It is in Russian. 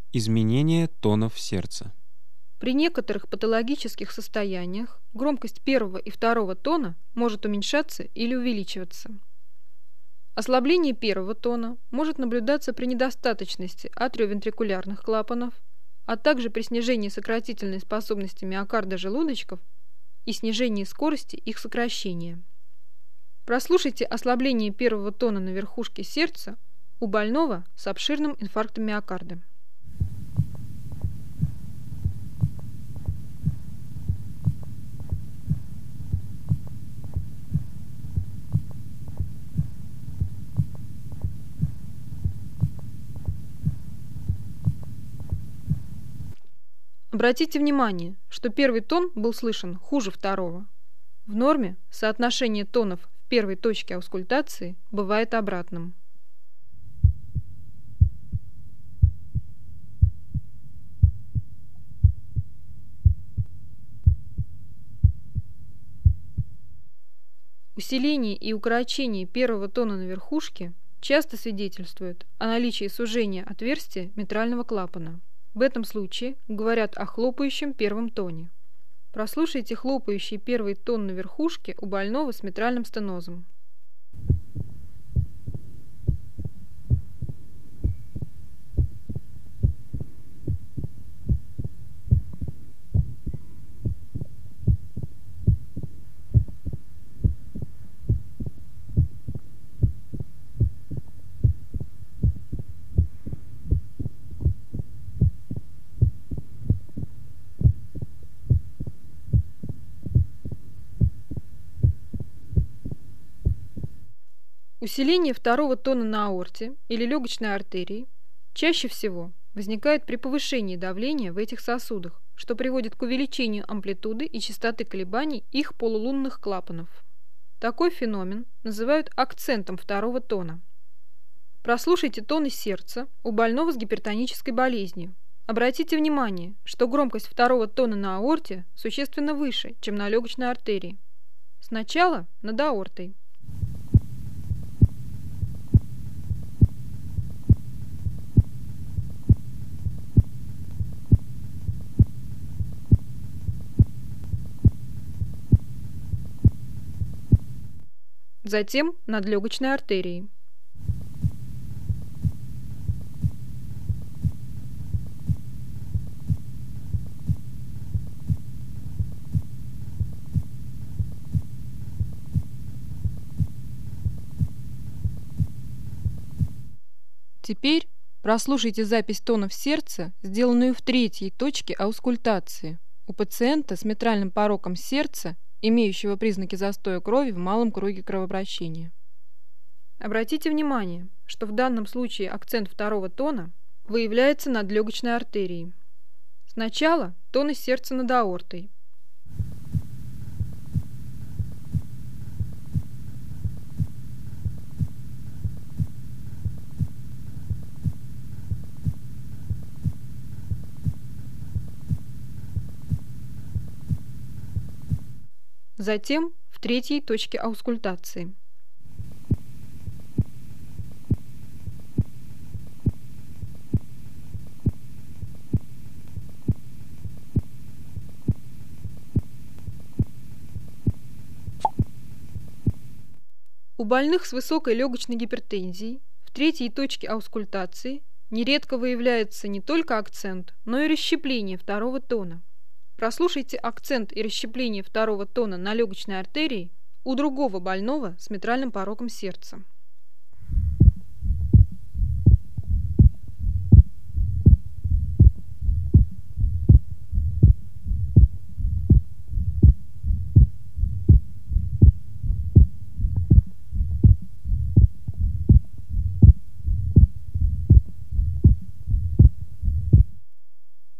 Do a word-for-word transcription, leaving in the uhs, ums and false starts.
Изменение тонов сердца. При некоторых патологических состояниях громкость первого и второго тона может уменьшаться или увеличиваться. Ослабление первого тона может наблюдаться при недостаточности атриовентрикулярных клапанов, а также при снижении сократительной способности миокарда желудочков и снижении скорости их сокращения. Прослушайте ослабление первого тона на верхушке сердца у больного с обширным инфарктом миокарда. Обратите внимание, что первый тон был слышен хуже второго. В норме соотношение тонов в первой точке аускультации бывает обратным. Усиление и укорочение первого тона на верхушке часто свидетельствуют о наличии сужения отверстия митрального клапана. В этом случае говорят о хлопающем первом тоне. Прослушайте хлопающий первый тон на верхушке у больного с митральным стенозом. Усиление второго тона на аорте или легочной артерии чаще всего возникает при повышении давления в этих сосудах, что приводит к увеличению амплитуды и частоты колебаний их полулунных клапанов. Такой феномен называют акцентом второго тона. Прослушайте тоны сердца у больного с гипертонической болезнью. Обратите внимание, что громкость второго тона на аорте существенно выше, чем на легочной артерии. Сначала над аортой. Затем над легочной артерией. Теперь прослушайте запись тонов сердца, сделанную в третьей точке аускультации у пациента с митральным пороком сердца, имеющего признаки застоя крови в малом круге кровообращения. Обратите внимание, что в данном случае акцент второго тона выявляется над легочной артерией. Сначала тоны сердца над аортой. Затем в третьей точке аускультации. У больных с высокой легочной гипертензией в третьей точке аускультации нередко выявляется не только акцент, но и расщепление второго тона. Прослушайте акцент и расщепление второго тона на легочной артерии у другого больного с митральным пороком сердца.